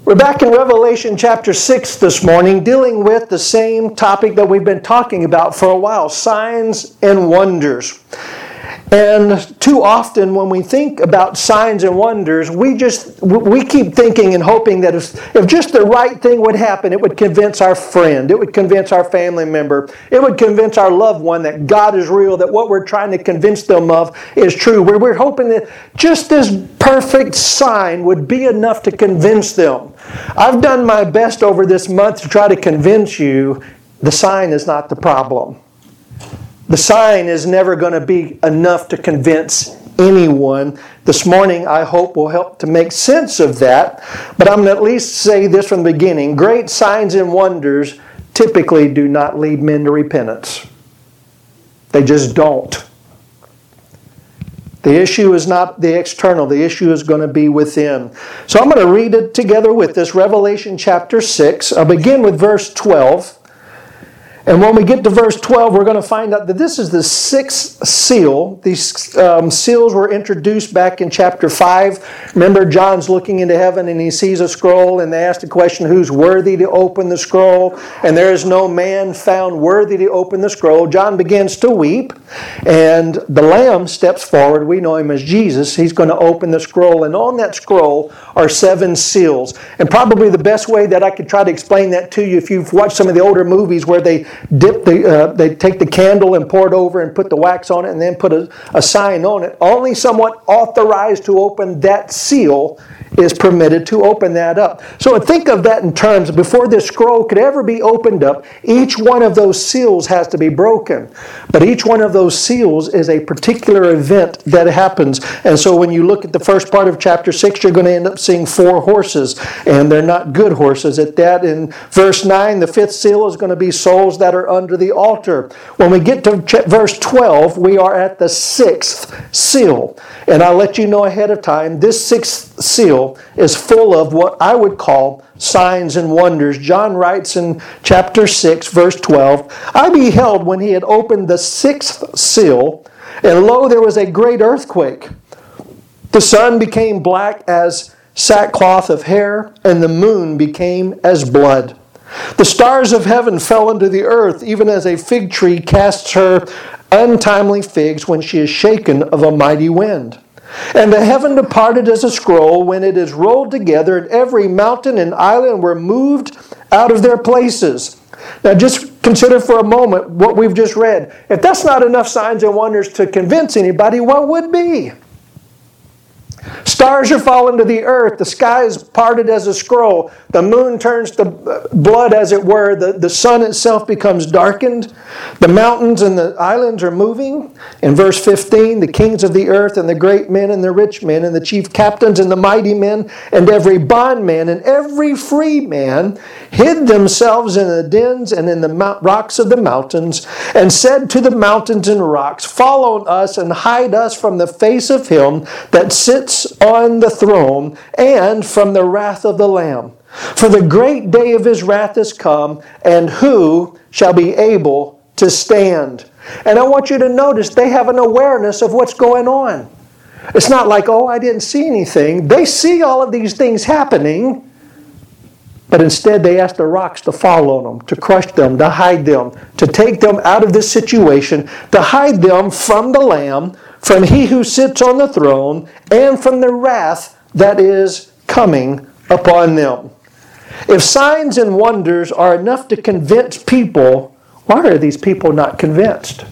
We're back in Revelation chapter 6 this morning, dealing with the same topic that we've been talking about for a while, signs and wonders. And too often when we think about signs and wonders, we keep thinking and hoping that if just the right thing would happen, it would convince our friend, it would convince our family member, it would convince our loved one that God is real, that what we're trying to convince them of is true. We're hoping that just this perfect sign would be enough to convince them. I've done my best over this month to try to convince you the sign is not the problem. The sign is never going to be enough to convince anyone. This morning, I hope, will help to make sense of that. But I'm going to at least say this from the beginning. Great signs and wonders typically do not lead men to repentance. They just don't. The issue is not the external. The issue is going to be within. So I'm going to read it together with this, Revelation chapter 6. I'll begin with verse 12. And when we get to verse 12, we're going to find out that this is the sixth seal. These seals were introduced back in chapter 5. Remember, John's looking into heaven and he sees a scroll, and they ask the question, who's worthy to open the scroll? And there is no man found worthy to open the scroll. John begins to weep, and the Lamb steps forward. We know him as Jesus. He's going to open the scroll, and on that scroll are 7 seals. And probably the best way that I could try to explain that to you, if you've watched some of the older movies where they they take the candle and pour it over and put the wax on it and then put a sign on it. Only someone authorized to open that seal is permitted to open that up. So think of that in terms, before this scroll could ever be opened up, each one of those seals has to be broken. But each one of those seals is a particular event that happens. And so when you look at the first part of chapter 6, you're going to end up seeing 4 horses. And they're not good horses at that. In verse 9, the 5th seal is going to be souls that are under the altar. When we get to verse 12, we are at the 6th seal. And I'll let you know ahead of time, this 6th seal is full of what I would call signs and wonders. John writes in chapter 6, verse 12, I beheld when he had opened the 6th seal, and lo, there was a great earthquake. The sun became black as sackcloth of hair, and the moon became as blood. The stars of heaven fell into the earth, even as a fig tree casts her untimely figs when she is shaken of a mighty wind. And the heaven departed as a scroll when it is rolled together, and every mountain and island were moved out of their places. Now just consider for a moment what we've just read. If that's not enough signs and wonders to convince anybody, what would be? Stars are fallen to the earth. The sky is parted as a scroll. The moon turns to blood, as it were. The sun itself becomes darkened. The mountains and the islands are moving. In verse 15, the kings of the earth and the great men and the rich men and the chief captains and the mighty men and every bondman and every free man hid themselves in the dens and in the rocks of the mountains, and said to the mountains and rocks, fall on us and hide us from the face of him that sits on the throne and from the wrath of the Lamb. For the great day of his wrath is come, and who shall be able to stand? And I want you to notice they have an awareness of what's going on. It's not like, oh, I didn't see anything. They see all of these things happening, but instead they ask the rocks to fall on them, to crush them, to hide them, to take them out of this situation, to hide them from the Lamb, from he who sits on the throne, and from the wrath that is coming upon them. If signs and wonders are enough to convince people, why are these people not convinced?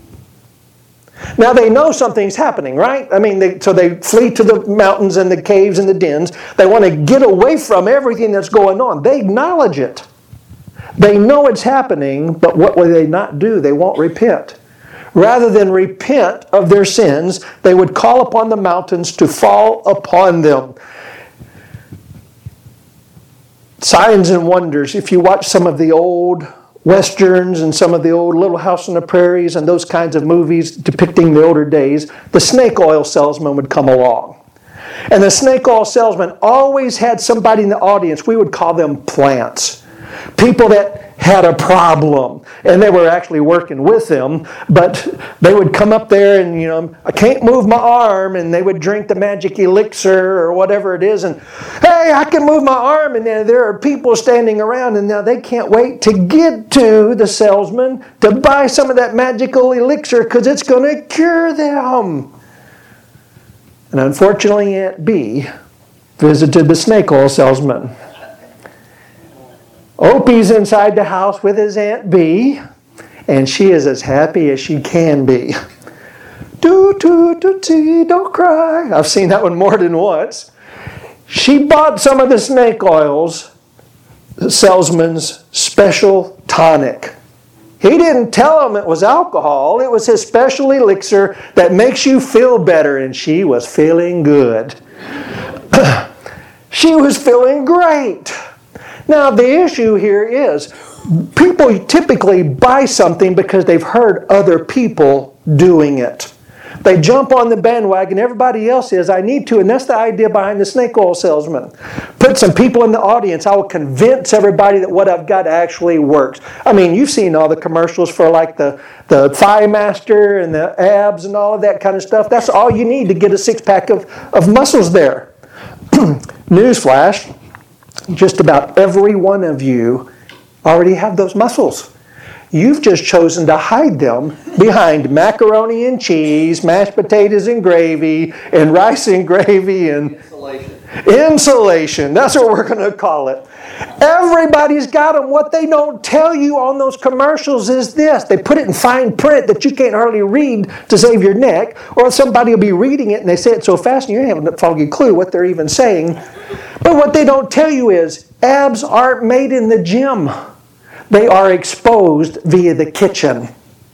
Now they know something's happening, right? I mean, so they flee to the mountains and the caves and the dens. They want to get away from everything that's going on. They acknowledge it. They know it's happening, but what will they not do? They won't repent. Rather than repent of their sins, they would call upon the mountains to fall upon them. Signs and wonders. If you watch some of the old Westerns and some of the old Little House on the Prairies and those kinds of movies depicting the older days, the snake oil salesman would come along. And the snake oil salesman always had somebody in the audience. We would call them plants. People that had a problem, and they were actually working with them, but they would come up there and, I can't move my arm, and they would drink the magic elixir or whatever it is, and, hey, I can move my arm, and then there are people standing around, and now they can't wait to get to the salesman to buy some of that magical elixir because it's going to cure them. And unfortunately, Aunt B visited the snake oil salesman. Opie's inside the house with his Aunt B, and she is as happy as she can be. Don't cry. I've seen that one more than once. She bought some of the snake oil's salesman's special tonic. He didn't tell him it was alcohol. It was his special elixir that makes you feel better, and she was feeling good. She was feeling great. Now, the issue here is people typically buy something because they've heard other people doing it. They jump on the bandwagon. Everybody else is, I need to. And that's the idea behind the snake oil salesman. Put some people in the audience. I will convince everybody that what I've got actually works. I mean, you've seen all the commercials for like the Thigh Master and the abs and all of that kind of stuff. That's all you need to get a six-pack of muscles there. Newsflash. Just about every one of you already have those muscles. You've just chosen to hide them behind macaroni and cheese, mashed potatoes and gravy, and rice and gravy, and insulation. That's what we're going to call it. Everybody's got them. What they don't tell you on those commercials is this. They put it in fine print that you can't hardly read to save your neck, or somebody will be reading it and they say it so fast and you haven't a foggy clue what they're even saying. But what they don't tell you is abs aren't made in the gym. They are exposed via the kitchen.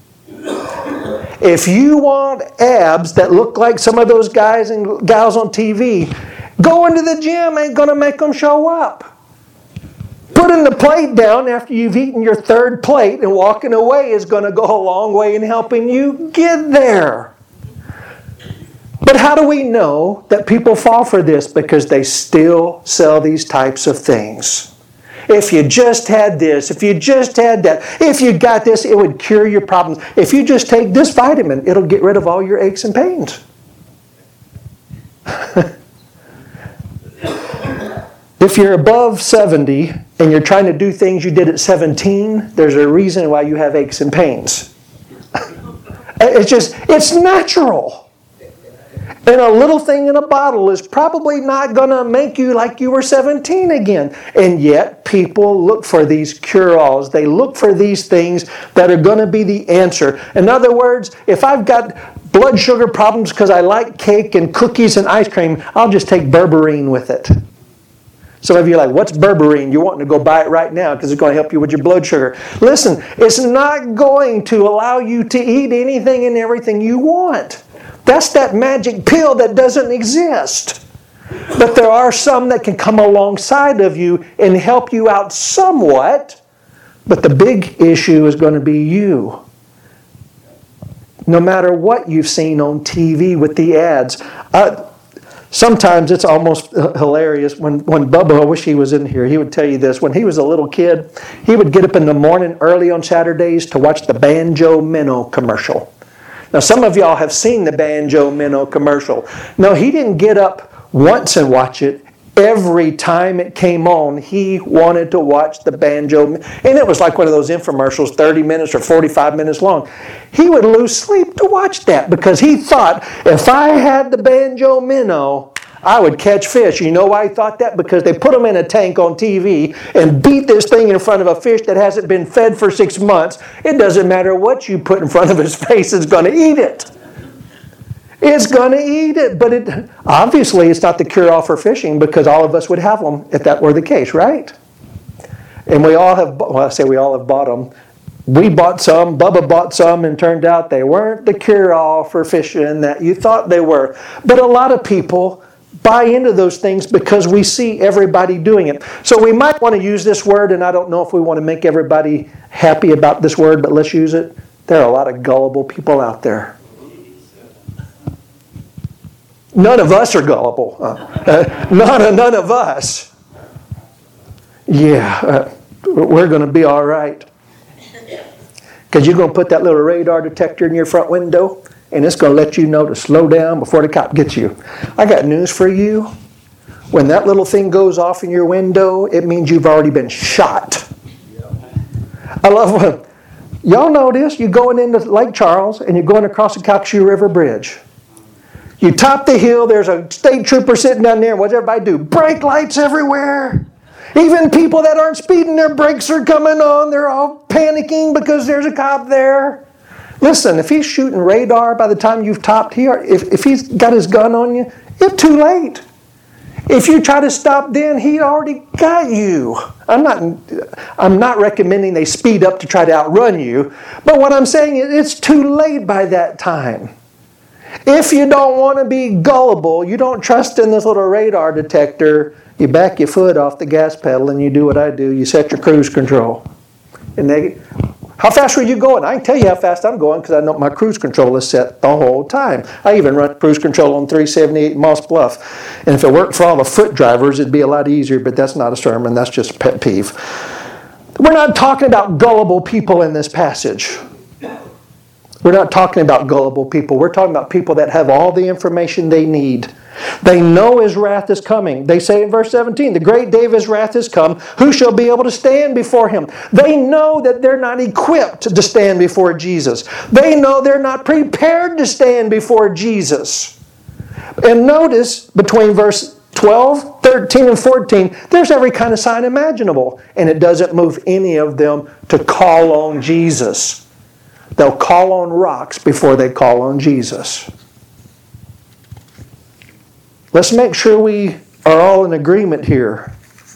If you want abs that look like some of those guys and gals on TV, going to the gym ain't going to make them show up. Putting the plate down after you've eaten your third plate and walking away is going to go a long way in helping you get there. But how do we know that people fall for this? Because they still sell these types of things. If you just had this, if you just had that, if you got this, it would cure your problems. If you just take this vitamin, it'll get rid of all your aches and pains. If you're above 70 and you're trying to do things you did at 17, there's a reason why you have aches and pains. It's natural. And a little thing in a bottle is probably not going to make you like you were 17 again. And yet people look for these cure-alls. They look for these things that are going to be the answer. In other words, if I've got blood sugar problems because I like cake and cookies and ice cream, I'll just take berberine with it. Some of you are like, what's berberine? You're wanting to go buy it right now because it's going to help you with your blood sugar. Listen, it's not going to allow you to eat anything and everything you want. That's that magic pill that doesn't exist. But there are some that can come alongside of you and help you out somewhat. But the big issue is going to be you. No matter what you've seen on TV with the ads. Sometimes it's almost hilarious when Bubba, I wish he was in here, he would tell you this. When he was a little kid, he would get up in the morning early on Saturdays to watch the Banjo Minnow commercial. Now, some of y'all have seen the Banjo Minnow commercial. No, he didn't get up once and watch it. Every time it came on, he wanted to watch the Banjo. And it was like one of those infomercials, 30 minutes or 45 minutes long. He would lose sleep to watch that because he thought, if I had the Banjo Minnow, I would catch fish. You know why he thought that? Because they put him in a tank on TV and beat this thing in front of a fish that hasn't been fed for 6 months. It doesn't matter what you put in front of his face, it's going to eat it. It's going to eat it. But obviously it's not the cure-all for fishing because all of us would have them if that were the case, right? And we all have, well, I say we all have bought them. We bought some, Bubba bought some, and turned out they weren't the cure-all for fishing that you thought they were. But a lot of people buy into those things because we see everybody doing it. So we might want to use this word, and I don't know if we want to make everybody happy about this word, but let's use it. There are a lot of gullible people out there. None of us are gullible. None of us. Yeah. we're going to be all right. Because you're going to put that little radar detector in your front window, and it's going to let you know to slow down before the cop gets you. I got news for you. When that little thing goes off in your window, it means you've already been shot. I love when, y'all know this, you're going into Lake Charles, and you're going across the Calcasieu River Bridge. You top the hill, there's a state trooper sitting down there, and what's everybody do? Brake lights everywhere. Even people that aren't speeding, their brakes are coming on. They're all panicking because there's a cop there. Listen, if he's shooting radar by the time you've topped here, if he's got his gun on you, it's too late. If you try to stop then, he already got you. I'm not recommending they speed up to try to outrun you, but what I'm saying is it's too late by that time. If you don't want to be gullible, you don't trust in this little radar detector, you back your foot off the gas pedal and you do what I do. You set your cruise control. How fast were you going? I can tell you how fast I'm going because I know my cruise control is set the whole time. I even run cruise control on 378 Moss Bluff. And if it worked for all the foot drivers, it'd be a lot easier, but that's not a sermon. That's just a pet peeve. We're not talking about gullible people in this passage. We're not talking about gullible people. We're talking about people that have all the information they need. They know His wrath is coming. They say in verse 17, the great day of His wrath is come. Who shall be able to stand before Him? They know that they're not equipped to stand before Jesus. They know they're not prepared to stand before Jesus. And notice between verse 12, 13, and 14, there's every kind of sign imaginable. And it doesn't move any of them to call on Jesus. They'll call on rocks before they call on Jesus. Let's make sure we are all in agreement here.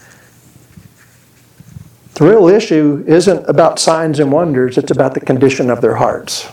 The real issue isn't about signs and wonders, it's about the condition of their hearts.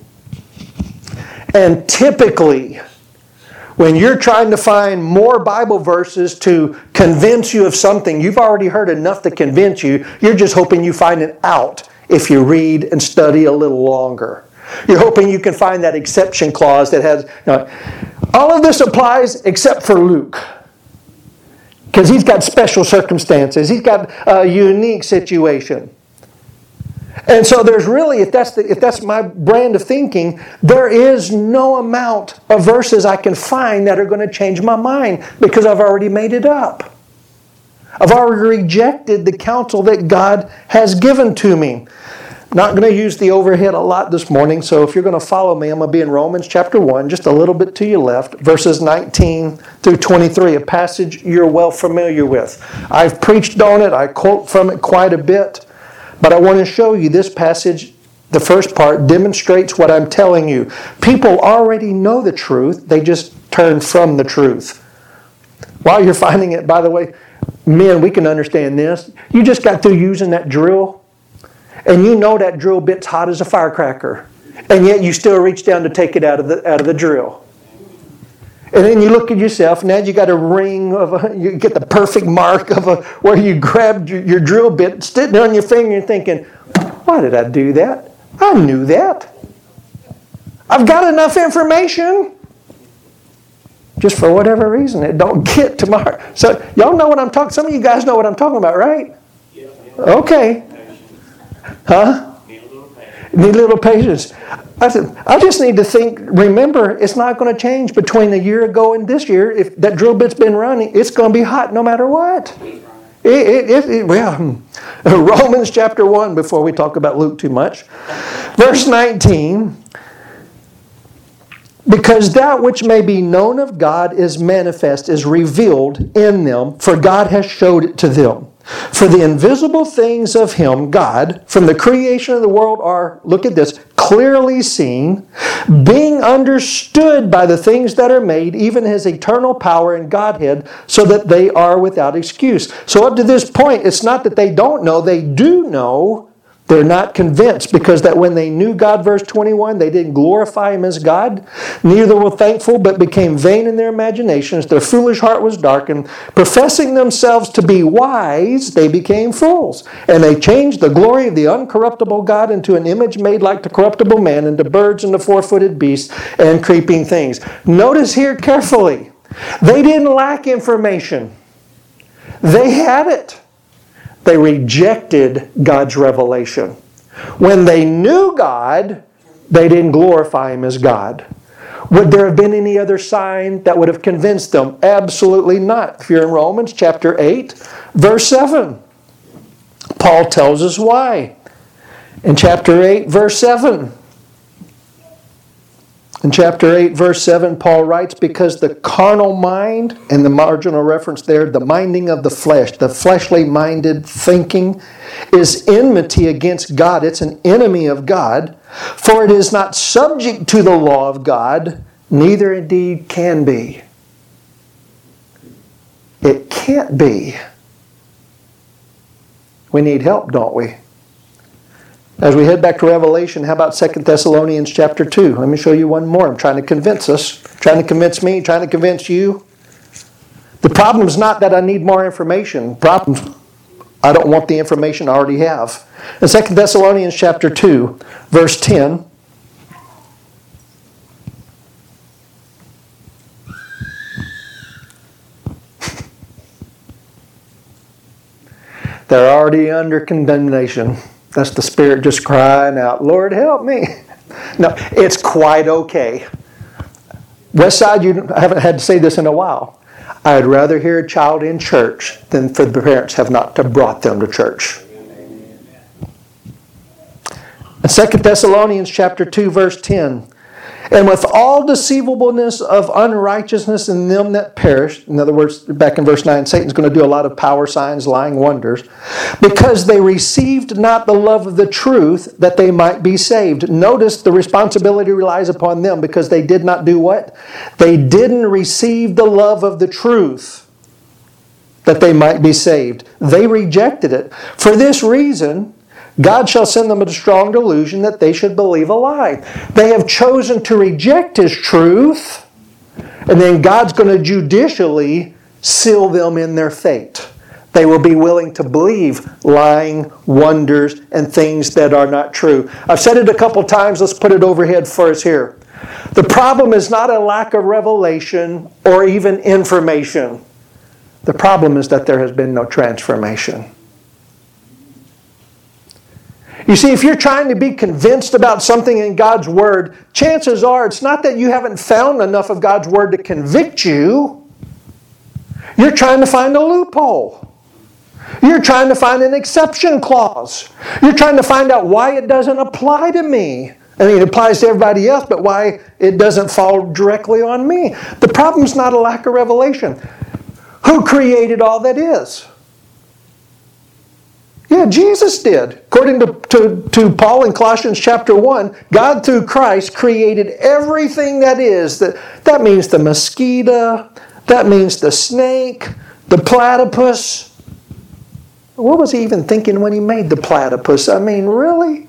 And typically, when you're trying to find more Bible verses to convince you of something, you've already heard enough to convince you. You're just hoping you find it out if you read and study a little longer. You're hoping you can find that exception clause that has... all of this applies except for Luke. Because he's got special circumstances. He's got a unique situation. And so there's really, if that's my brand of thinking, there is no amount of verses I can find that are going to change my mind because I've already made it up. I've already rejected the counsel that God has given to me. Not going to use the overhead a lot this morning, so if you're going to follow me, I'm going to be in Romans chapter 1, just a little bit to your left, verses 19 through 23, a passage you're well familiar with. I've preached on it, I quote from it quite a bit, but I want to show you this passage, the first part, demonstrates what I'm telling you. People already know the truth, they just turn from the truth. While you're finding it, by the way, men, we can understand this. You just got through using that drill, and you know that drill bit's hot as a firecracker. And yet you still reach down to take it out of the drill. And then you look at yourself, now you got a ring you get the perfect mark of where you grabbed your drill bit, sitting on your finger and thinking, why did I do that? I knew that. I've got enough information. Just for whatever reason, it don't get to my heart. So y'all know what I'm talking, some of you guys know what I'm talking about, right? Okay. Huh? Need a little patience. I said, I just need to remember, it's not going to change between a year ago and this year. If that drill bit's been running, it's going to be hot no matter what. Romans chapter 1, before we talk about Luke too much. Verse 19, because that which may be known of God is manifest, is revealed in them, for God has showed it to them. For the invisible things of Him, God, from the creation of the world are, look at this, clearly seen, being understood by the things that are made, even His eternal power and Godhead, so that they are without excuse. So up to this point, it's not that they don't know, they do know. They're not convinced because that when they knew God, verse 21, they didn't glorify Him as God. Neither were thankful, but became vain in their imaginations. Their foolish heart was darkened. Professing themselves to be wise, they became fools. And they changed the glory of the uncorruptible God into an image made like the corruptible man, into birds and the four-footed beasts and creeping things. Notice here carefully, they didn't lack information. They had it. They rejected God's revelation. When they knew God, they didn't glorify Him as God. Would there have been any other sign that would have convinced them? Absolutely not. If you're in Romans chapter 8, verse 7, Paul tells us why. In chapter 8, verse 7. In chapter 8, verse 7, Paul writes, because the carnal mind, and the marginal reference there, the minding of the flesh, the fleshly minded thinking, is enmity against God. It's an enemy of God. For it is not subject to the law of God, neither indeed can be. It can't be. We need help, don't we? As we head back to Revelation, how about 2 Thessalonians chapter 2? Let me show you one more. I'm trying to convince us, trying to convince me, trying to convince you. The problem is not that I need more information. The problem is I don't want the information I already have. In 2 Thessalonians chapter 2, verse 10, they're already under condemnation. That's the Spirit just crying out, Lord, help me. No, it's quite okay. Westside, I haven't had to say this in a while. I'd rather hear a child in church than for the parents have not to brought them to church. In 2 Thessalonians chapter 2, verse 10, and with all deceivableness of unrighteousness in them that perish, in other words, back in verse 9, Satan's going to do a lot of power signs, lying wonders, because they received not the love of the truth that they might be saved. Notice the responsibility relies upon them because they did not do what? They didn't receive the love of the truth that they might be saved. They rejected it. For this reason, God shall send them a strong delusion that they should believe a lie. They have chosen to reject His truth, and then God's going to judicially seal them in their fate. They will be willing to believe lying wonders and things that are not true. I've said it a couple times. Let's put it overhead for us here. The problem is not a lack of revelation or even information. The problem is that there has been no transformation. You see, if you're trying to be convinced about something in God's Word, chances are it's not that you haven't found enough of God's Word to convict you. You're trying to find a loophole. You're trying to find an exception clause. You're trying to find out why it doesn't apply to me. I mean, it applies to everybody else, but why it doesn't fall directly on me. The problem's not a lack of revelation. Who created all that is? Yeah, Jesus did. According to Paul in Colossians chapter 1, God through Christ created everything that is. That means the mosquito, that means the snake, the platypus. What was he even thinking when he made the platypus? I mean, really?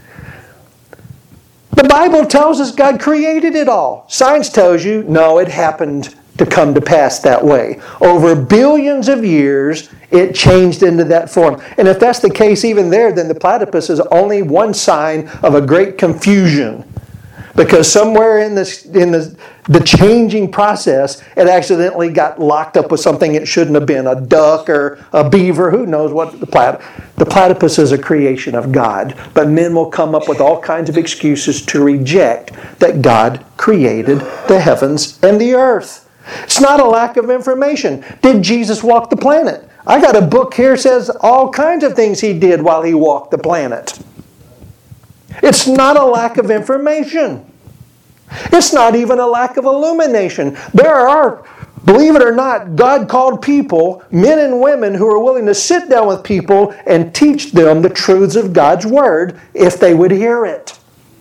The Bible tells us God created it all. Science tells you, no, it happened to come to pass that way. Over billions of years, it changed into that form. And if that's the case even there, then the platypus is only one sign of a great confusion. Because somewhere in the changing process, it accidentally got locked up with something it shouldn't have been. A duck or a beaver, who knows what the platypus is a creation of God. But men will come up with all kinds of excuses to reject that God created the heavens and the earth. It's not a lack of information. Did Jesus walk the planet? I got a book here that says all kinds of things He did while He walked the planet. It's not a lack of information. It's not even a lack of illumination. There are, believe it or not, God called people, men and women, who are willing to sit down with people and teach them the truths of God's Word if they would hear it.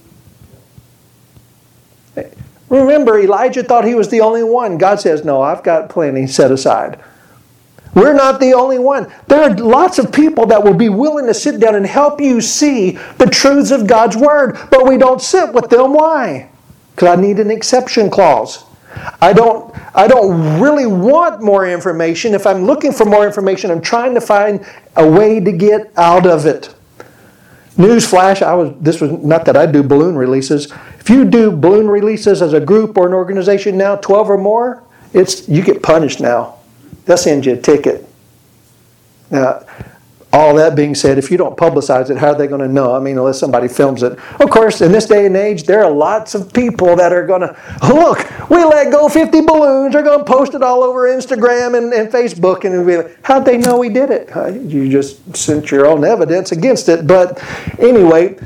Remember, Elijah thought he was the only one. God says, no, I've got plenty set aside. We're not the only one. There are lots of people that will be willing to sit down and help you see the truths of God's Word, but we don't sit with them. Why? Because I need an exception clause. I don't really want more information. If I'm looking for more information, I'm trying to find a way to get out of it. Newsflash, this was not that I do balloon releases. If you do balloon releases as a group or an organization now, 12 or more, you get punished now. They'll send you a ticket. Now, all that being said, if you don't publicize it, how are they going to know? I mean, unless somebody films it. Of course, in this day and age, there are lots of people that are going to, look, we let go 50 balloons. They're going to post it all over Instagram and Facebook. And it'll be like, how'd they know we did it? You just sent your own evidence against it. But anyway,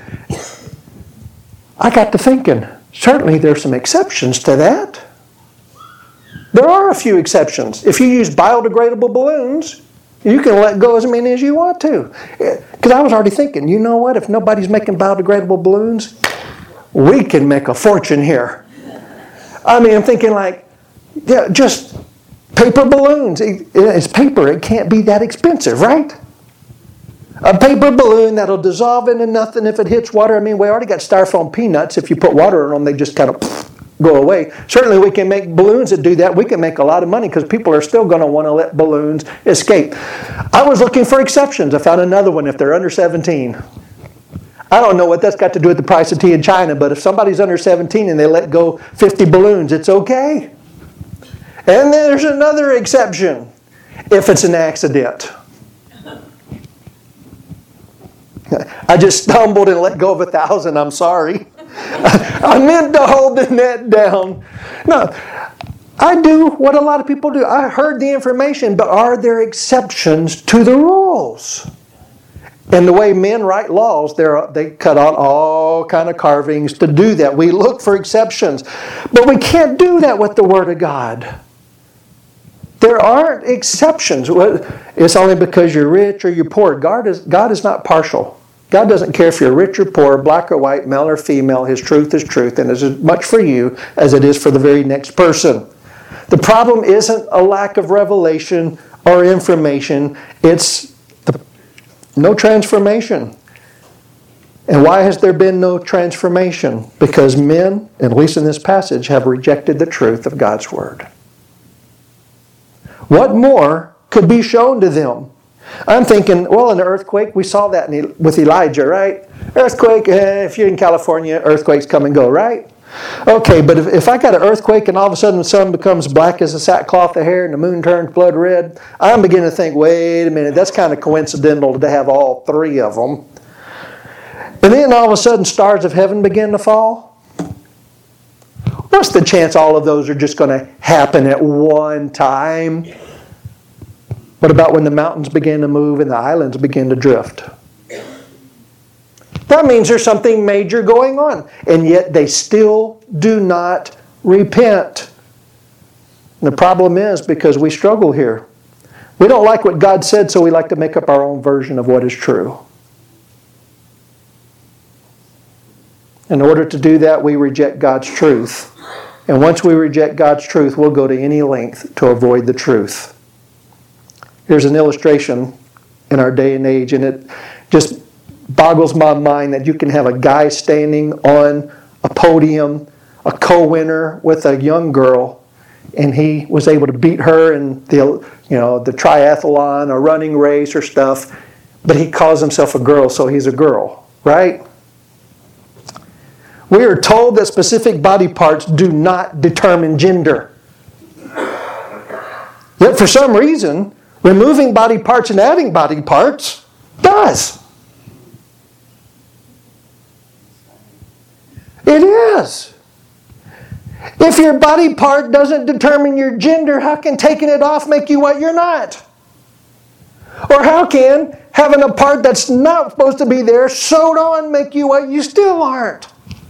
I got to thinking, certainly there's some exceptions to that. There are a few exceptions. If you use biodegradable balloons, you can let go as many as you want to. Because I was already thinking, you know what? If nobody's making biodegradable balloons, we can make a fortune here. I mean, I'm thinking like, yeah, just paper balloons. It's paper. It can't be that expensive, right? A paper balloon that'll dissolve into nothing if it hits water. I mean, we already got styrofoam peanuts. If you put water on them, they just kind of go away. Certainly we can make balloons that do that. We can make a lot of money because people are still going to want to let balloons escape. I was looking for exceptions. I found another one if they're under 17. I don't know what that's got to do with the price of tea in China, but if somebody's under 17 and they let go 50 balloons, it's okay. And there's another exception if it's an accident. I just stumbled and let go of 1,000. I'm sorry. I meant to hold the net down. No, I do what a lot of people do. I heard the information, but are there exceptions to the rules? And the way men write laws, they cut out all kind of carvings to do that. We look for exceptions, but we can't do that with the Word of God. There aren't exceptions. It's only because you're rich or you're poor. God is not partial. God doesn't care if you're rich or poor, black or white, male or female. His truth is truth, and it's as much for you as it is for the very next person. The problem isn't a lack of revelation or information. It's no transformation. And why has there been no transformation? Because men, at least in this passage, have rejected the truth of God's Word. What more could be shown to them? I'm thinking, well, in the earthquake, we saw that with Elijah, right? Earthquake, if you're in California, earthquakes come and go, right? Okay, but if I got an earthquake and all of a sudden the sun becomes black as a sackcloth of hair and the moon turns blood red, I'm beginning to think, wait a minute, that's kind of coincidental to have all three of them. And then all of a sudden stars of heaven begin to fall. What's the chance all of those are just going to happen at one time? What about when the mountains begin to move and the islands begin to drift? That means there's something major going on. And yet they still do not repent. And the problem is because we struggle here. We don't like what God said, so we like to make up our own version of what is true. In order to do that, we reject God's truth. And once we reject God's truth, we'll go to any length to avoid the truth. Here's an illustration in our day and age, and it just boggles my mind that you can have a guy standing on a podium, a co-winner with a young girl, and he was able to beat her in the triathlon or running race or stuff, but he calls himself a girl, so he's a girl, right? We are told that specific body parts do not determine gender. Yet for some reason, removing body parts and adding body parts does. It is. If your body part doesn't determine your gender, how can taking it off make you what you're not? Or how can having a part that's not supposed to be there sewed on make you what you still aren't?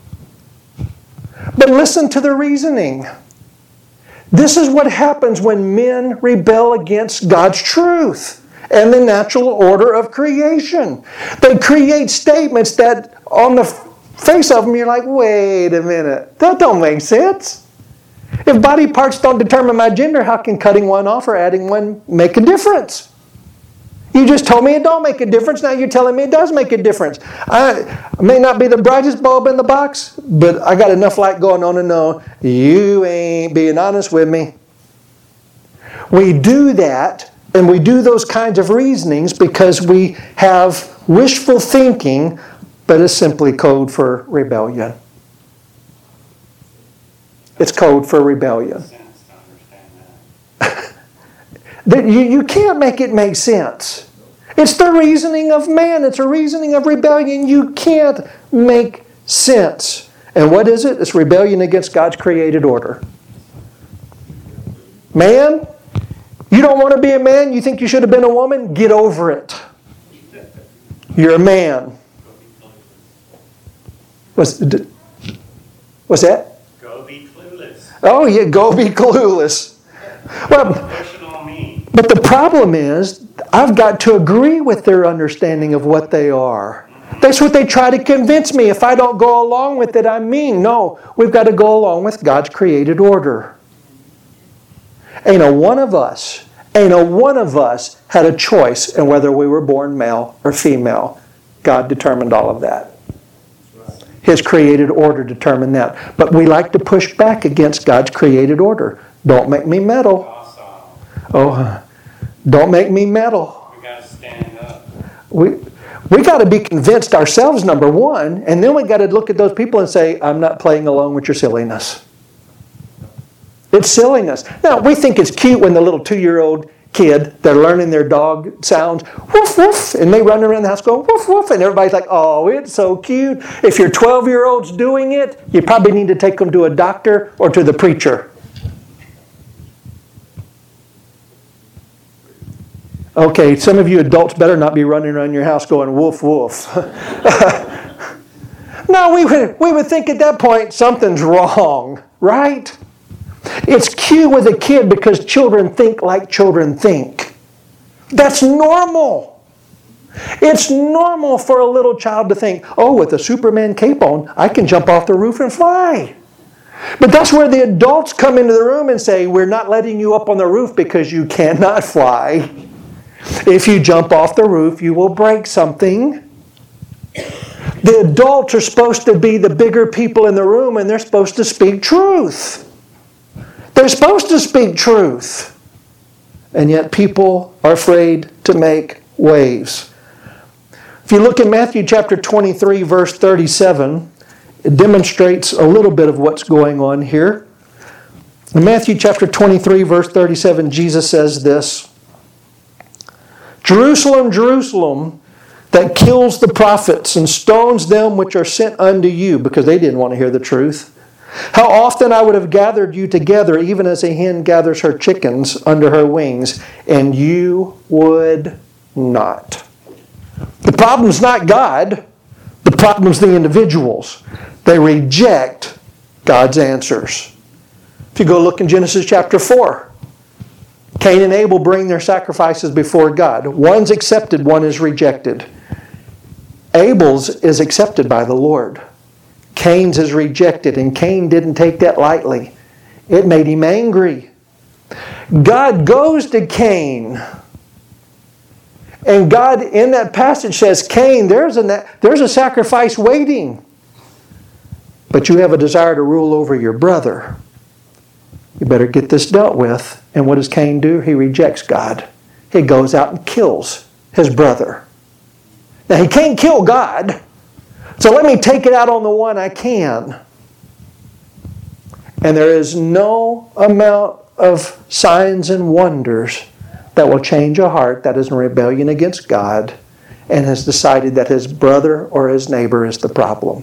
But listen to the reasoning. This is what happens when men rebel against God's truth and the natural order of creation. They create statements that on the face of them you're like, wait a minute, that don't make sense. If body parts don't determine my gender, how can cutting one off or adding one make a difference? You just told me it don't make a difference. Now you're telling me it does make a difference. I may not be the brightest bulb in the box, but I got enough light going on to know you ain't being honest with me. We do that, and we do those kinds of reasonings because we have wishful thinking, but it's simply code for rebellion. It's code for rebellion. You can't make it make sense. It's the reasoning of man. It's a reasoning of rebellion. You can't make sense. And what is it? It's rebellion against God's created order. Man, you don't want to be a man? You think you should have been a woman? Get over it. You're a man. What's that? Go be clueless. Oh, yeah, go be clueless. Well, but the problem is, I've got to agree with their understanding of what they are. That's what they try to convince me. If I don't go along with it, I'm mean. No, we've got to go along with God's created order. Ain't a one of us had a choice in whether we were born male or female. God determined all of that. His created order determined that. But we like to push back against God's created order. Don't make me meddle. Oh, don't make me meddle. We got to stand up. We got to be convinced ourselves, number one, and then we got to look at those people and say, I'm not playing along with your silliness. It's silliness. Now, we think it's cute when the little 2-year-old kid, they're learning their dog sounds, woof, woof, and they run around the house going, woof, woof, and everybody's like, oh, it's so cute. If your 12-year-old's doing it, you probably need to take them to a doctor or to the preacher. Okay, some of you adults better not be running around your house going, woof, woof. No, we would think at that point something's wrong, right? It's cute with a kid because children think like children think. That's normal. It's normal for a little child to think, oh, with a Superman cape on, I can jump off the roof and fly. But that's where the adults come into the room and say, we're not letting you up on the roof because you cannot fly. If you jump off the roof, you will break something. The adults are supposed to be the bigger people in the room, and they're supposed to speak truth. They're supposed to speak truth. And yet people are afraid to make waves. If you look in Matthew chapter 23, verse 37, it demonstrates a little bit of what's going on here. In Matthew chapter 23, verse 37, Jesus says this, Jerusalem, Jerusalem, that kills the prophets and stones them which are sent unto you, because they didn't want to hear the truth. How often I would have gathered you together, even as a hen gathers her chickens under her wings, and you would not. The problem's not God. The problem's the individuals. They reject God's answers. If you go look in Genesis chapter 4, Cain and Abel bring their sacrifices before God. One's accepted, one is rejected. Abel's is accepted by the Lord. Cain's is rejected, and Cain didn't take that lightly. It made him angry. God goes to Cain, and God in that passage says, Cain, there's a sacrifice waiting, but you have a desire to rule over your brother. You better get this dealt with. And what does Cain do? He rejects God. He goes out and kills his brother. Now, he can't kill God, so let me take it out on the one I can. And there is no amount of signs and wonders that will change a heart that is in rebellion against God and has decided that his brother or his neighbor is the problem.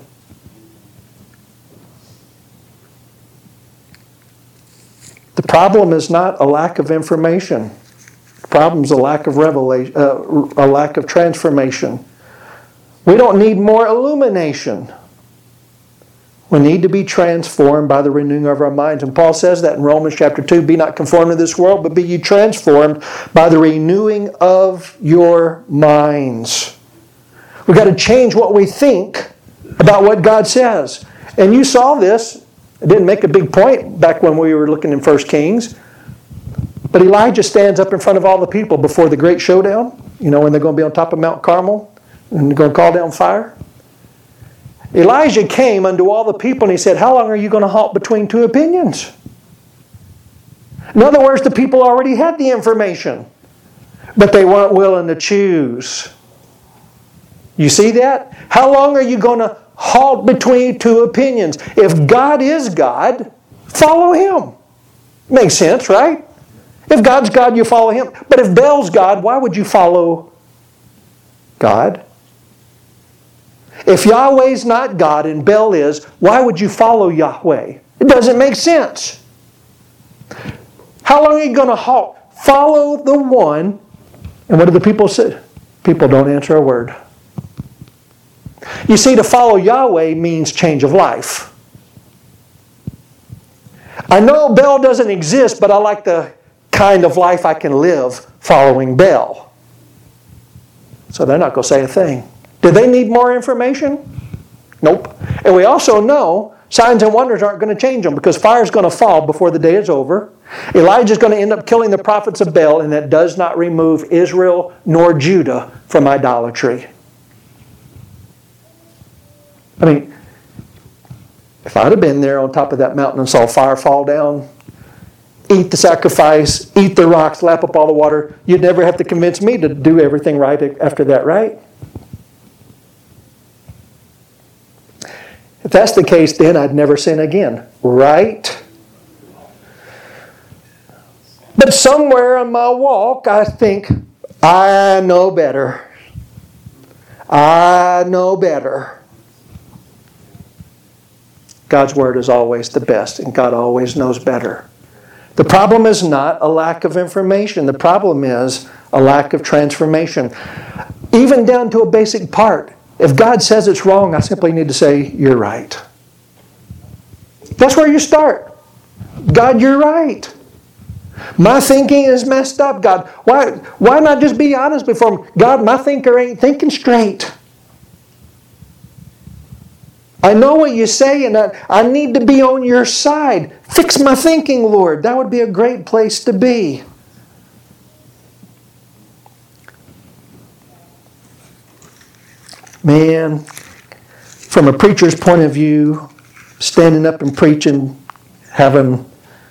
The problem is not a lack of information. The problem is a lack of revelation, a lack of transformation. We don't need more illumination. We need to be transformed by the renewing of our minds. And Paul says that in Romans chapter 2, be not conformed to this world, but be ye transformed by the renewing of your minds. We've got to change what we think about what God says. And you saw this. It didn't make a big point back when we were looking in 1 Kings. But Elijah stands up in front of all the people before the great showdown. You know, when they're going to be on top of Mount Carmel and they're going to call down fire. Elijah came unto all the people and he said, how long are you going to halt between two opinions? In other words, the people already had the information, but they weren't willing to choose. You see that? How long are you going to halt between two opinions? If God is God, follow Him. Makes sense, right? If God's God, you follow Him. But if Baal's God, why would you follow God. If Yahweh's not God and Baal is, why would you follow Yahweh? It doesn't make sense. How long are you going to halt? Follow the one. And what do the people say? People don't answer a word. You see, to follow Yahweh means change of life. I know Baal doesn't exist, but I like the kind of life I can live following Baal. So they're not going to say a thing. Do they need more information? Nope. And we also know signs and wonders aren't going to change them because fire is going to fall before the day is over. Elijah is going to end up killing the prophets of Baal, and that does not remove Israel nor Judah from idolatry. I mean, if I'd have been there on top of that mountain and saw fire fall down, eat the sacrifice, eat the rocks, lap up all the water, you'd never have to convince me to do everything right after that, right? If that's the case, then I'd never sin again, right? But somewhere in my walk, I think, I know better. I know better. God's Word is always the best, and God always knows better. The problem is not a lack of information. The problem is a lack of transformation. Even down to a basic part. If God says it's wrong, I simply need to say, you're right. That's where you start. God, you're right. My thinking is messed up, God. Why not just be honest before Him? God, my thinker ain't thinking straight. I know what you say, and I need to be on your side. Fix my thinking, Lord. That would be a great place to be. Man, from a preacher's point of view, standing up and preaching, having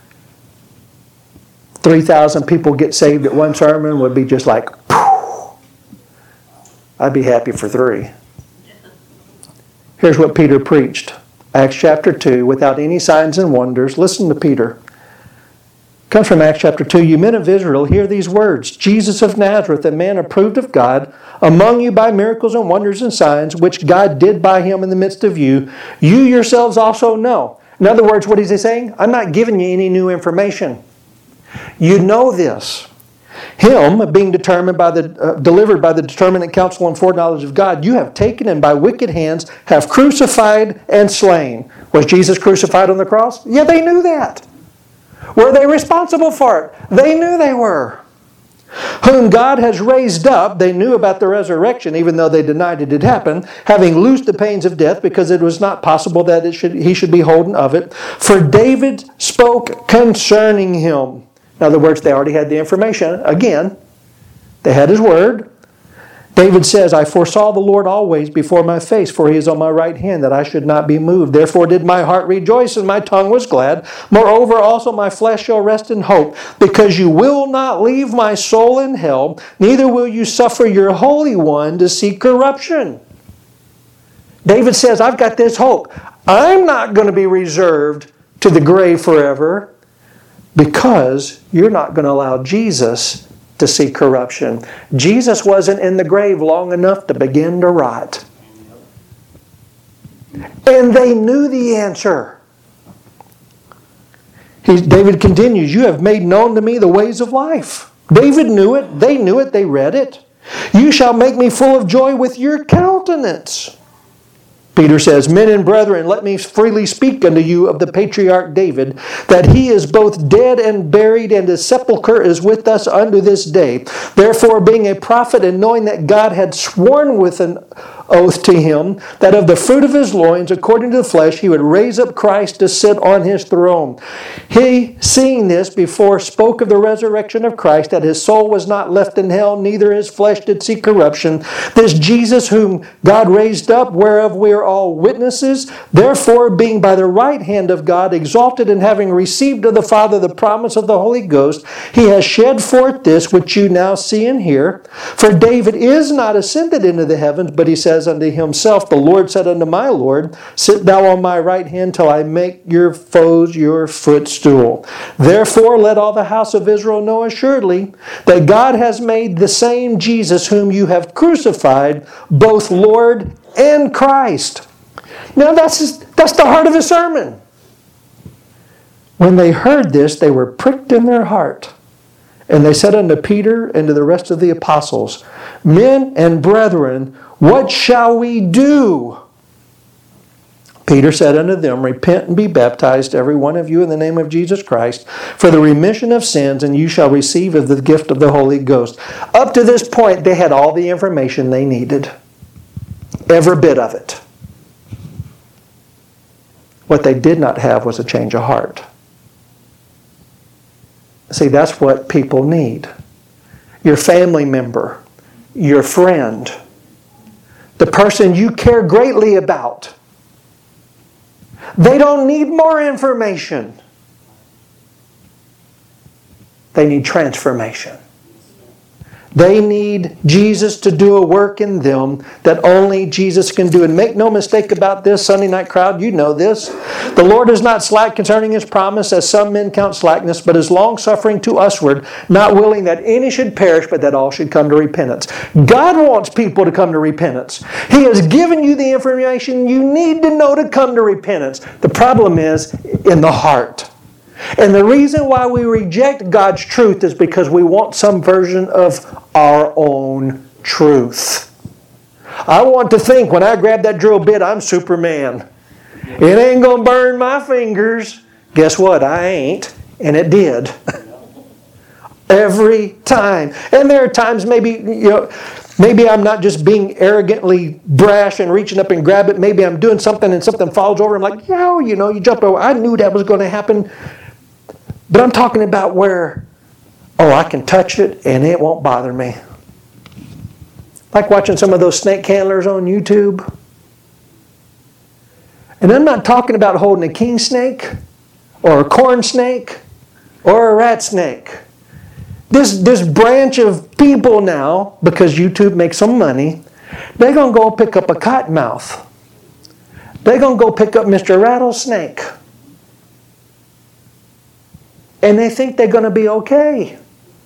3,000 people get saved at one sermon would be just like, phew. I'd be happy for 3. Here's what Peter preached. Acts chapter 2, without any signs and wonders. Listen to Peter. Comes from Acts chapter 2. You men of Israel, hear these words. Jesus of Nazareth, a man approved of God, among you by miracles and wonders and signs, which God did by Him in the midst of you, you yourselves also know. In other words, what is he saying? I'm not giving you any new information. You know this. Him, being delivered by the determinate counsel and foreknowledge of God, you have taken and by wicked hands have crucified and slain. Was Jesus crucified on the cross? Yeah, they knew that. Were they responsible for it? They knew they were. Whom God has raised up, they knew about the resurrection, even though they denied it had happened, having loosed the pains of death, because it was not possible that he should be holden of it. For David spoke concerning Him. In other words, they already had the information. Again, they had His Word. David says, I foresaw the Lord always before my face, for He is on my right hand, that I should not be moved. Therefore did my heart rejoice, and my tongue was glad. Moreover, also my flesh shall rest in hope, because you will not leave my soul in hell, neither will you suffer your Holy One to see corruption. David says, I've got this hope. I'm not going to be reserved to the grave forever, because you're not going to allow Jesus to see corruption. Jesus wasn't in the grave long enough to begin to rot. And they knew the answer. David continues, you have made known to me the ways of life. David knew it. They knew it. They read it. You shall make me full of joy with your countenance. Peter says, men and brethren, let me freely speak unto you of the patriarch David, that he is both dead and buried, and his sepulchre is with us unto this day. Therefore, being a prophet, and knowing that God had sworn with an oath to him, that of the fruit of his loins, according to the flesh, he would raise up Christ to sit on his throne. He, seeing this before, spoke of the resurrection of Christ, that his soul was not left in hell, neither his flesh did see corruption. This Jesus whom God raised up, whereof we are all witnesses, therefore being by the right hand of God exalted, and having received of the Father the promise of the Holy Ghost, he has shed forth this which you now see and hear. For David is not ascended into the heavens, but he says, says unto himself, the Lord said unto my Lord, sit thou on my right hand till I make your foes your footstool. Therefore let all the house of Israel know assuredly that God has made the same Jesus whom you have crucified, both Lord and Christ. Now that's the heart of his sermon. When they heard this, they were pricked in their heart. And they said unto Peter and to the rest of the apostles, Men and brethren, what shall we do? Peter said unto them, Repent and be baptized, every one of you, in the name of Jesus Christ, for the remission of sins, and you shall receive of the gift of the Holy Ghost. Up to this point, they had all the information they needed. Every bit of it. What they did not have was a change of heart. See, that's what people need. Your family member, your friend, the person you care greatly about. They don't need more information. They need transformation. They need Jesus to do a work in them that only Jesus can do. And make no mistake about this, Sunday night crowd, you know this. The Lord is not slack concerning His promise, as some men count slackness, but is long-suffering to usward, not willing that any should perish, but that all should come to repentance. God wants people to come to repentance. He has given you the information you need to know to come to repentance. The problem is in the heart. And the reason why we reject God's truth is because we want some version of our own truth. I want to think when I grab that drill bit, I'm Superman. It ain't going to burn my fingers. Guess what? I ain't. And it did. Every time. And there are times maybe I'm not just being arrogantly brash and reaching up and grab it. Maybe I'm doing something and something falls over. I'm like, you jump over. I knew that was going to happen. But I'm talking about where, I can touch it and it won't bother me. Like watching some of those snake handlers on YouTube. And I'm not talking about holding a king snake or a corn snake or a rat snake. This branch of people now, because YouTube makes some money, they're going to go pick up a cottonmouth. They're going to go pick up Mr. Rattlesnake. And they think they're going to be okay.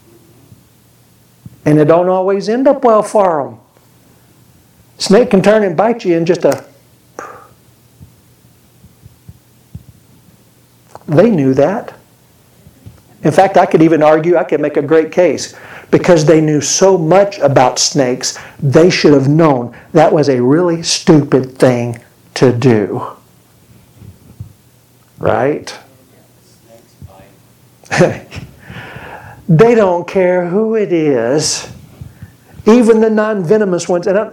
And it don't always end up well for them. Snake can turn and bite you in just a... They knew that. In fact, I could even argue, I could make a great case. Because they knew so much about snakes, they should have known that was a really stupid thing to do. Right? They don't care who it is. Even the non-venomous ones. And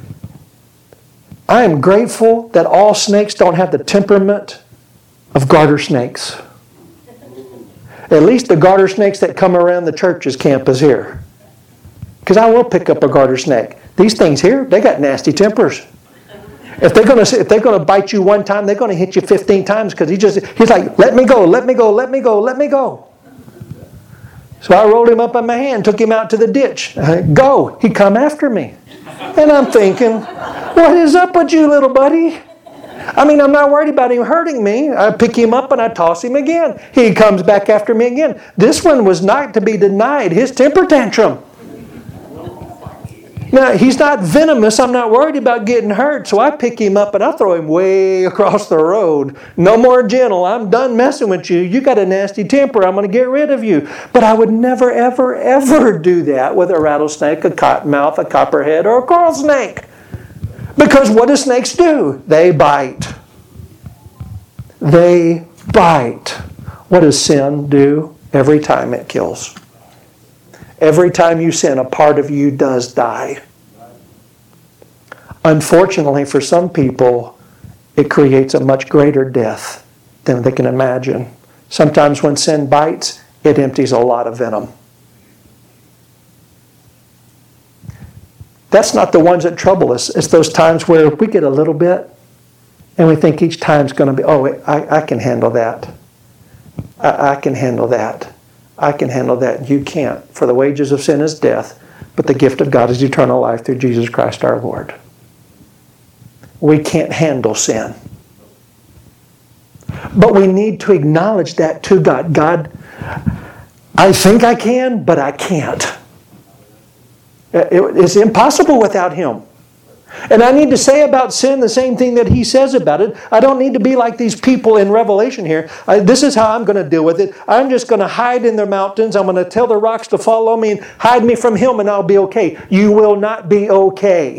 I am grateful that all snakes don't have the temperament of garter snakes. At least the garter snakes that come around the church's campus here. Because I will pick up a garter snake. These things here, they got nasty tempers. If they're going to bite you one time, they're going to hit you 15 times because he's like, let me go, let me go, let me go, let me go. So I rolled him up in my hand, took him out to the ditch. Go. He come after me. And I'm thinking, what is up with you, little buddy? I'm not worried about him hurting me. I pick him up and I toss him again. He comes back after me again. This one was not to be denied. His temper tantrum. Now, he's not venomous. I'm not worried about getting hurt. So I pick him up and I throw him way across the road. No more gentle. I'm done messing with you. You got a nasty temper. I'm going to get rid of you. But I would never, ever, ever do that with a rattlesnake, a cottonmouth, a copperhead, or a coral snake. Because what do snakes do? They bite. They bite. What does sin do? Every time it kills. Every time you sin, a part of you does die. Unfortunately, for some people, it creates a much greater death than they can imagine. Sometimes when sin bites, it empties a lot of venom. That's not the ones that trouble us. It's those times where we get a little bit and we think each time's going to be, I can handle that. I can handle that. I can handle that. You can't. For the wages of sin is death, but the gift of God is eternal life through Jesus Christ our Lord. we can't handle sin. But we need to acknowledge that to God. God, I think I can, but I can't. It's impossible without Him. And I need to say about sin the same thing that He says about it. I don't need to be like these people in Revelation here. This is how I'm going to deal with it. I'm just going to hide in the mountains. I'm going to tell the rocks to follow me and hide me from Him, and I'll be okay. You will not be okay.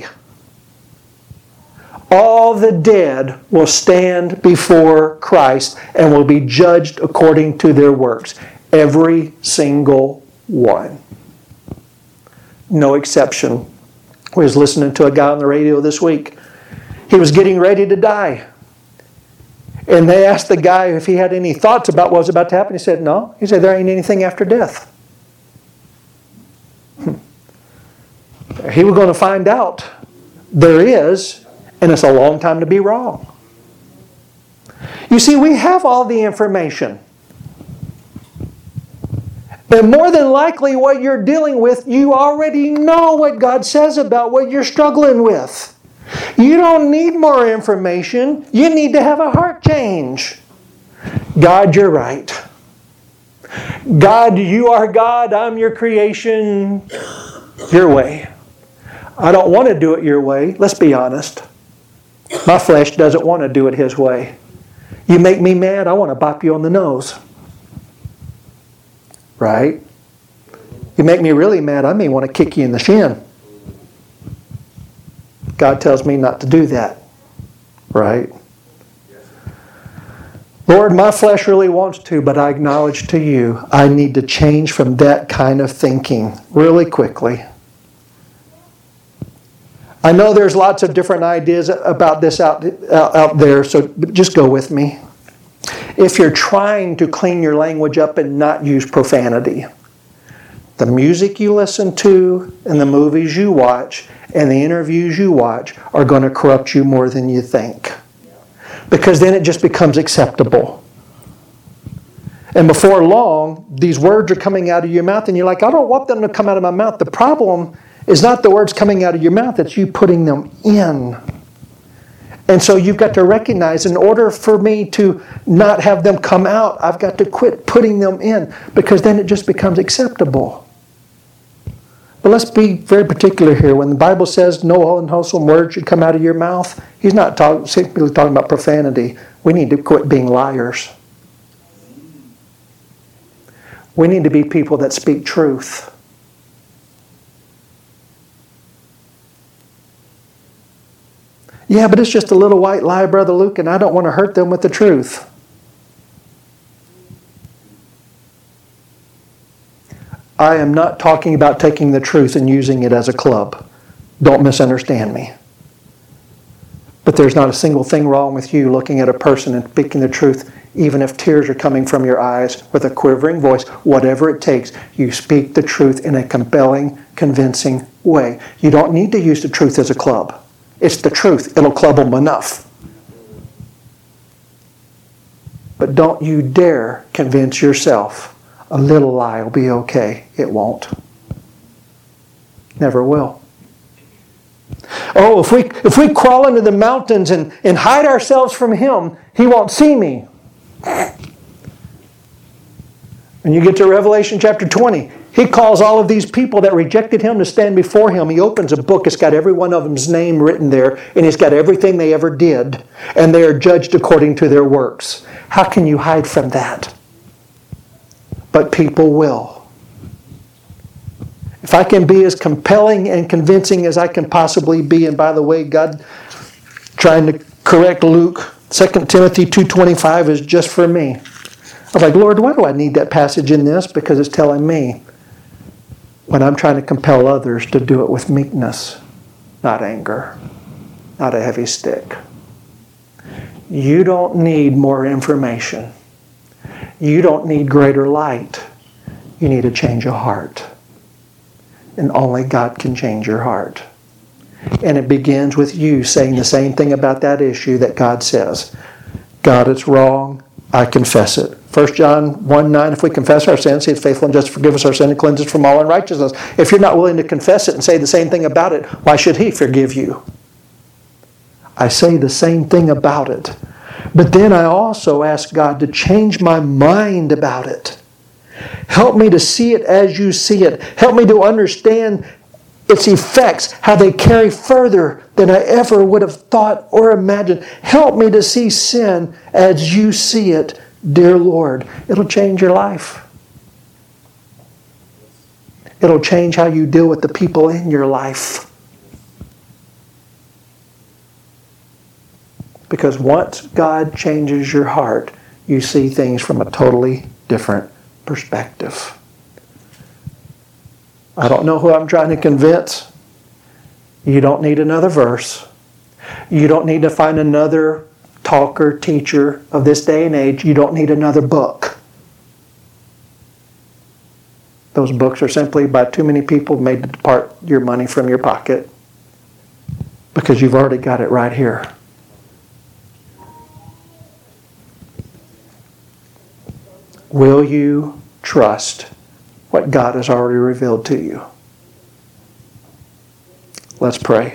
All the dead will stand before Christ and will be judged according to their works. Every single one. No exception. I was listening to a guy on the radio this week. He was getting ready to die. And they asked the guy if he had any thoughts about what was about to happen. He said, no. He said, there ain't anything after death. He was going to find out. There is, and it's a long time to be wrong. You see, we have all the information. And more than likely what you're dealing with, you already know what God says about what you're struggling with. You don't need more information. You need to have a heart change. God, you're right. God, you are God. I'm your creation. Your way. I don't want to do it your way. Let's be honest. My flesh doesn't want to do it His way. You make me mad, I want to bop you on the nose. Right? You make me really mad, I may want to kick you in the shin. God tells me not to do that. Right? Lord, my flesh really wants to, but I acknowledge to you, I need to change from that kind of thinking really quickly. I know there's lots of different ideas about this out there, so just go with me. If you're trying to clean your language up and not use profanity, the music you listen to and the movies you watch and the interviews you watch are going to corrupt you more than you think. Because then it just becomes acceptable. And before long, these words are coming out of your mouth and you're like, I don't want them to come out of my mouth. The problem is not the words coming out of your mouth, it's you putting them in. And so you've got to recognize, in order for me to not have them come out, I've got to quit putting them in, because then it just becomes acceptable. But let's be very particular here. When the Bible says no unwholesome word should come out of your mouth, He's not simply talking about profanity. We need to quit being liars. We need to be people that speak truth. Yeah, but it's just a little white lie, Brother Luke, and I don't want to hurt them with the truth. I am not talking about taking the truth and using it as a club. Don't misunderstand me. But there's not a single thing wrong with you looking at a person and speaking the truth, even if tears are coming from your eyes, with a quivering voice, whatever it takes. You speak the truth in a compelling, convincing way. You don't need to use the truth as a club. It's the truth. It'll club them enough. But don't you dare convince yourself a little lie will be okay. It won't. Never will. Oh, if we crawl into the mountains and hide ourselves from Him, He won't see me. When you get to Revelation chapter 20, He calls all of these people that rejected Him to stand before Him. He opens a book. It's got every one of them's name written there. And He's got everything they ever did. And they are judged according to their works. How can you hide from that? But people will. If I can be as compelling and convincing as I can possibly be, and by the way, God trying to correct Luke, 2 Timothy 2:25 is just for me. I was like, Lord, why do I need that passage in this? Because it's telling me when I'm trying to compel others to do it with meekness, not anger, not a heavy stick. You don't need more information. You don't need greater light. You need a change of heart. And only God can change your heart. And it begins with you saying the same thing about that issue that God says. God, it's wrong. I confess it. 1 John 1:9, if we confess our sins, He is faithful and just to forgive us our sin and cleanse us from all unrighteousness. If you're not willing to confess it and say the same thing about it, why should He forgive you? I say the same thing about it. But then I also ask God to change my mind about it. Help me to see it as you see it. Help me to understand its effects, how they carry further than I ever would have thought or imagined. Help me to see sin as you see it, dear Lord. It'll change your life. It'll change how you deal with the people in your life. Because once God changes your heart, you see things from a totally different perspective. I don't know who I'm trying to convince. You don't need another verse. You don't need to find another talker, teacher of this day and age. You don't need another book. Those books are simply by too many people made to depart your money from your pocket, because you've already got it right here. Will you trust what God has already revealed to you? Let's pray.